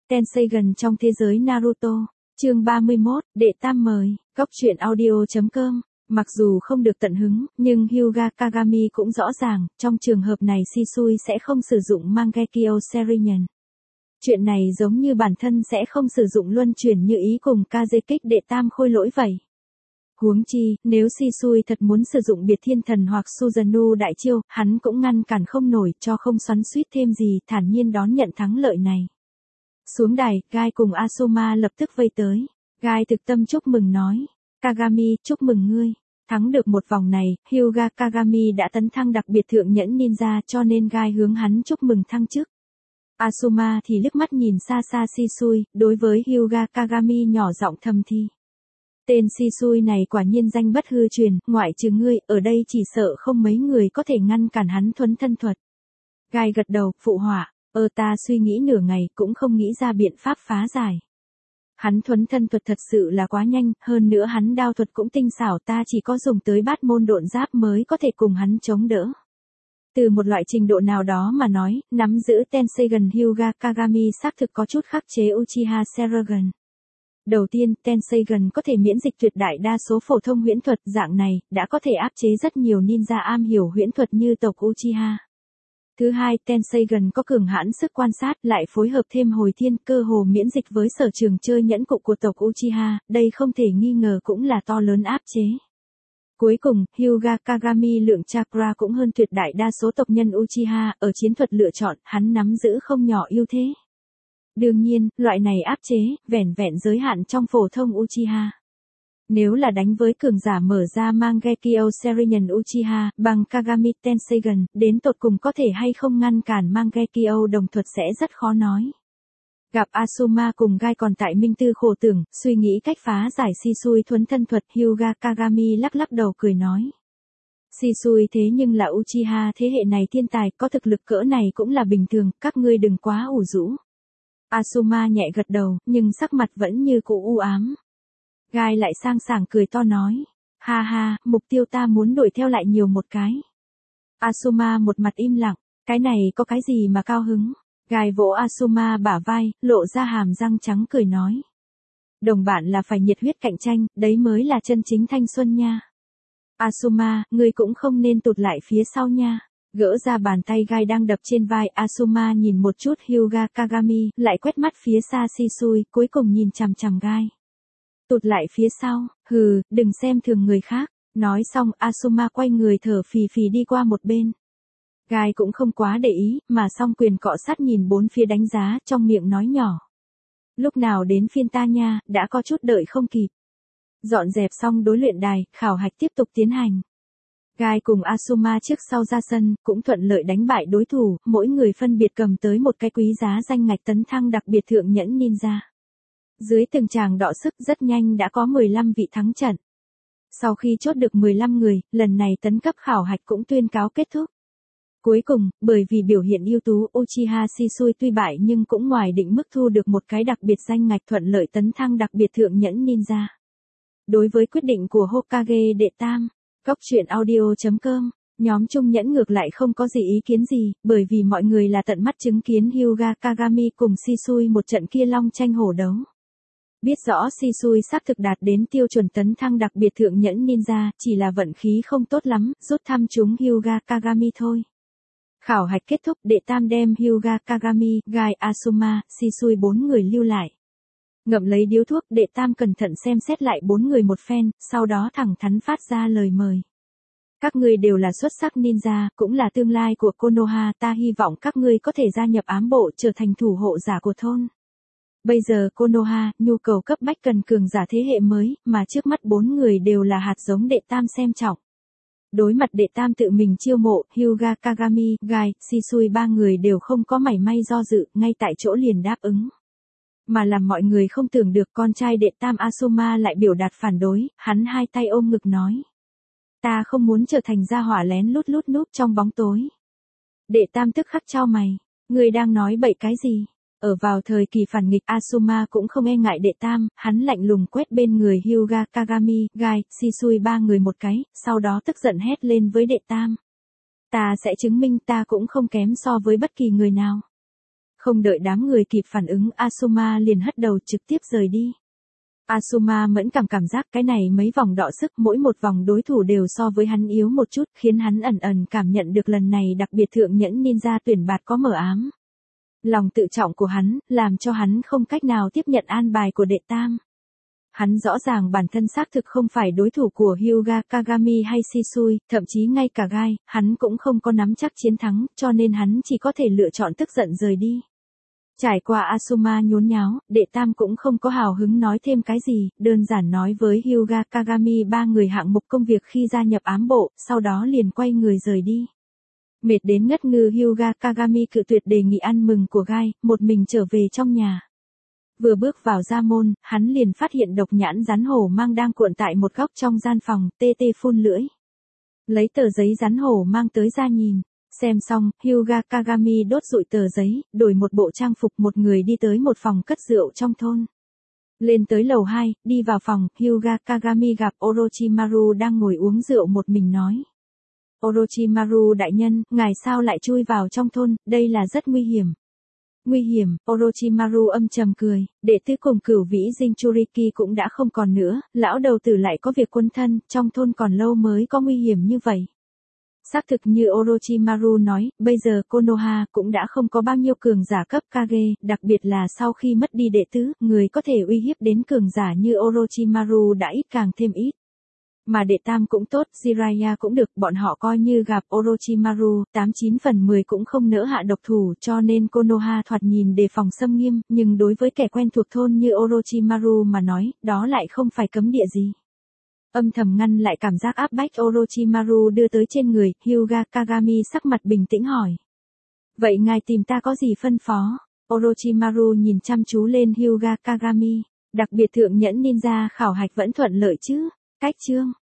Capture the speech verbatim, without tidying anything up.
Tenseigan trong thế giới Naruto, chương ba mươi mốt, đệ tam mời, góc truyện audio.com. Mặc dù không được tận hứng, nhưng Hyuga Kagami cũng rõ ràng, trong trường hợp này Shisui sẽ không sử dụng Mangekyo Serinen. Chuyện này giống như bản thân sẽ không sử dụng luân chuyển như ý cùng Kaze kích đệ tam khôi lỗi vậy. Huống chi, nếu Shisui thật muốn sử dụng biệt thiên thần hoặc Susanoo đại chiêu, hắn cũng ngăn cản không nổi cho không xoắn suýt thêm gì, thản nhiên đón nhận thắng lợi này. Xuống đài, Gai cùng Asuma lập tức vây tới. Gai thực tâm chúc mừng nói. Kagami, chúc mừng ngươi. Thắng được một vòng này, Hyuga Kagami đã tấn thăng đặc biệt thượng nhẫn ninja cho nên Gai hướng hắn chúc mừng thăng chức. Asuma thì liếc mắt nhìn xa xa Shisui, đối với Hyuga Kagami nhỏ giọng thầm thì. Tên Shisui này quả nhiên danh bất hư truyền, ngoại trừ ngươi, ở đây chỉ sợ không mấy người có thể ngăn cản hắn thuấn thân thuật. Gai gật đầu, phụ họa, ơ ta suy nghĩ nửa ngày cũng không nghĩ ra biện pháp phá giải. Hắn thuấn thân thuật thật sự là quá nhanh, hơn nữa hắn đao thuật cũng tinh xảo, ta chỉ có dùng tới bát môn độn giáp mới có thể cùng hắn chống đỡ. Từ một loại trình độ nào đó mà nói, nắm giữ Tenseigan Hyuga Kagami xác thực có chút khắc chế Uchiha Sharingan. Đầu tiên, Tenseigan có thể miễn dịch tuyệt đại đa số phổ thông huyễn thuật, dạng này đã có thể áp chế rất nhiều ninja am hiểu huyễn thuật như tộc Uchiha. Thứ hai, Tenseigan có cường hãn sức quan sát, lại phối hợp thêm hồi thiên, cơ hồ miễn dịch với sở trường chơi nhẫn cụ của tộc Uchiha, đây không thể nghi ngờ cũng là to lớn áp chế. Cuối cùng, Hyuga Kagami lượng chakra cũng hơn tuyệt đại đa số tộc nhân Uchiha, ở chiến thuật lựa chọn, hắn nắm giữ không nhỏ ưu thế. Đương nhiên, loại này áp chế, vẻn vẹn giới hạn trong phổ thông Uchiha. Nếu là đánh với cường giả mở ra Mangekyo Serinen Uchiha, bằng Kagami Tenseigan, đến tột cùng có thể hay không ngăn cản Mangekyo đồng thuật sẽ rất khó nói. Gặp Asuma cùng Gai còn tại minh tư khổ tưởng, suy nghĩ cách phá giải Shisui thuấn thân thuật, Hyuga Kagami lắc lắc đầu cười nói. Shisui thế nhưng là Uchiha thế hệ này thiên tài, có thực lực cỡ này cũng là bình thường, các ngươi đừng quá ủ rũ. Asuma nhẹ gật đầu, nhưng sắc mặt vẫn như cũ u ám. Gai lại sang sảng cười to nói. Ha ha, mục tiêu ta muốn đuổi theo lại nhiều một cái. Asuma một mặt im lặng, cái này có cái gì mà cao hứng. Gai vỗ Asuma bả vai, lộ ra hàm răng trắng cười nói. Đồng bạn là phải nhiệt huyết cạnh tranh, đấy mới là chân chính thanh xuân nha. Asuma, ngươi cũng không nên tụt lại phía sau nha. Gỡ ra bàn tay Gai đang đập trên vai, Asuma nhìn một chút Hyuga Kagami, lại quét mắt phía xa Shisui, cuối cùng nhìn chằm chằm Gai. Tụt lại phía sau, hừ, đừng xem thường người khác. Nói xong, Asuma quay người thở phì phì đi qua một bên. Gai cũng không quá để ý, mà song quyền cọ sát nhìn bốn phía đánh giá, trong miệng nói nhỏ. Lúc nào đến phiên ta nha, đã có chút đợi không kịp. Dọn dẹp xong đối luyện đài, khảo hạch tiếp tục tiến hành. Gai cùng Asuma trước sau ra sân, cũng thuận lợi đánh bại đối thủ, mỗi người phân biệt cầm tới một cái quý giá danh ngạch tấn thăng đặc biệt thượng nhẫn ninja. Dưới từng tràng đọ sức rất nhanh đã có mười lăm vị thắng trận. Sau khi chốt được mười lăm người, lần này tấn cấp khảo hạch cũng tuyên cáo kết thúc. Cuối cùng, bởi vì biểu hiện ưu tú, Uchiha Shisui tuy bại nhưng cũng ngoài định mức thu được một cái đặc biệt danh ngạch thuận lợi tấn thăng đặc biệt thượng nhẫn ninja. Đối với quyết định của Hokage đệ tam, góc truyện audio.com, nhóm trung nhẫn ngược lại không có gì ý kiến gì, bởi vì mọi người là tận mắt chứng kiến Hyuga Kagami cùng Shisui một trận kia long tranh hổ đấu. Biết rõ Shisui xác thực đạt đến tiêu chuẩn tấn thăng đặc biệt thượng nhẫn ninja, chỉ là vận khí không tốt lắm, rút thăm chúng Hyuga Kagami thôi. Khảo hạch kết thúc, đệ tam đem Hyuga Kagami, Gai Asuma, Shisui bốn người lưu lại. Ngậm lấy điếu thuốc, đệ tam cẩn thận xem xét lại bốn người một phen, sau đó thẳng thắn phát ra lời mời. Các ngươi đều là xuất sắc ninja, cũng là tương lai của Konoha, ta hy vọng các ngươi có thể gia nhập ám bộ trở thành thủ hộ giả của thôn. Bây giờ Konoha, nhu cầu cấp bách cần cường giả thế hệ mới, mà trước mắt bốn người đều là hạt giống đệ tam xem trọng. Đối mặt đệ tam tự mình chiêu mộ, Hyuga Kagami, Gai, Shisui ba người đều không có mảy may do dự, ngay tại chỗ liền đáp ứng. Mà làm mọi người không tưởng được con trai đệ tam Asuma lại biểu đạt phản đối, hắn hai tay ôm ngực nói. Ta không muốn trở thành gia hỏa lén lút lút núp trong bóng tối. Đệ tam tức khắc chau mày, người đang nói bậy cái gì? Ở vào thời kỳ phản nghịch, Asuma cũng không e ngại đệ tam, hắn lạnh lùng quét bên người Hyuga Kagami, Gai, Shisui ba người một cái, sau đó tức giận hét lên với đệ tam. Ta sẽ chứng minh ta cũng không kém so với bất kỳ người nào. Không đợi đám người kịp phản ứng, Asuma liền hất đầu trực tiếp rời đi. Asuma mẫn cảm cảm giác cái này mấy vòng đọ sức, mỗi một vòng đối thủ đều so với hắn yếu một chút, khiến hắn ẩn ẩn cảm nhận được lần này đặc biệt thượng nhẫn ninja tuyển bạt có mờ ám. Lòng tự trọng của hắn, làm cho hắn không cách nào tiếp nhận an bài của đệ tam. Hắn rõ ràng bản thân xác thực không phải đối thủ của Hyuga Kagami hay Shisui, thậm chí ngay cả Gai, hắn cũng không có nắm chắc chiến thắng, cho nên hắn chỉ có thể lựa chọn tức giận rời đi. Trải qua Asuma nhốn nháo, đệ tam cũng không có hào hứng nói thêm cái gì, đơn giản nói với Hyuga Kagami ba người hạng mục công việc khi gia nhập ám bộ, sau đó liền quay người rời đi. Mệt đến ngất ngư, Hyuga Kagami cự tuyệt đề nghị ăn mừng của Gai, một mình trở về trong nhà. Vừa bước vào gia môn, hắn liền phát hiện độc nhãn rắn hổ mang đang cuộn tại một góc trong gian phòng, tê tê phun lưỡi. Lấy tờ giấy rắn hổ mang tới ra nhìn. Xem xong, Hyuga Kagami đốt rụi tờ giấy, đổi một bộ trang phục, một người đi tới một phòng cất rượu trong thôn. Lên tới lầu hai, đi vào phòng, Hyuga Kagami gặp Orochimaru đang ngồi uống rượu một mình nói. Orochimaru đại nhân, ngài sao lại chui vào trong thôn, đây là rất nguy hiểm. Nguy hiểm, Orochimaru âm trầm cười, đệ tứ cùng cửu vĩ Jinchuriki cũng đã không còn nữa, lão đầu tử lại có việc quân thân, trong thôn còn lâu mới có nguy hiểm như vậy. Xác thực như Orochimaru nói, bây giờ Konoha cũng đã không có bao nhiêu cường giả cấp Kage, đặc biệt là sau khi mất đi đệ tứ, người có thể uy hiếp đến cường giả như Orochimaru đã ít càng thêm ít. Mà đệ tam cũng tốt, Jiraiya cũng được, bọn họ coi như gặp Orochimaru, tám chín phần mười cũng không nỡ hạ độc thủ, cho nên Konoha thoạt nhìn đề phòng xâm nghiêm, nhưng đối với kẻ quen thuộc thôn như Orochimaru mà nói, đó lại không phải cấm địa gì. Âm thầm ngăn lại cảm giác áp bách Orochimaru đưa tới trên người, Hyuga Kagami sắc mặt bình tĩnh hỏi. Vậy ngài tìm ta có gì phân phó? Orochimaru nhìn chăm chú lên Hyuga Kagami, đặc biệt thượng nhẫn ninja khảo hạch vẫn thuận lợi chứ? Cách chương